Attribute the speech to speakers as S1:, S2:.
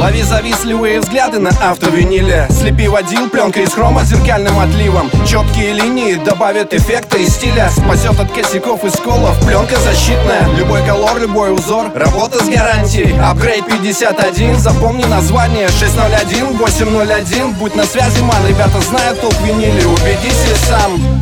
S1: Лови завистливые взгляды на автовиниле. Слепи водил пленкой из хрома с зеркальным отливом. Четкие линии добавят эффекта и стиля. Спасет от косяков и сколов, пленка защитная. Любой колор, любой узор, работа с гарантией. Upgrade 51, запомни название. 601, 801, будь на связи, ман. Ребята знают толк в виниле, убедись и сам.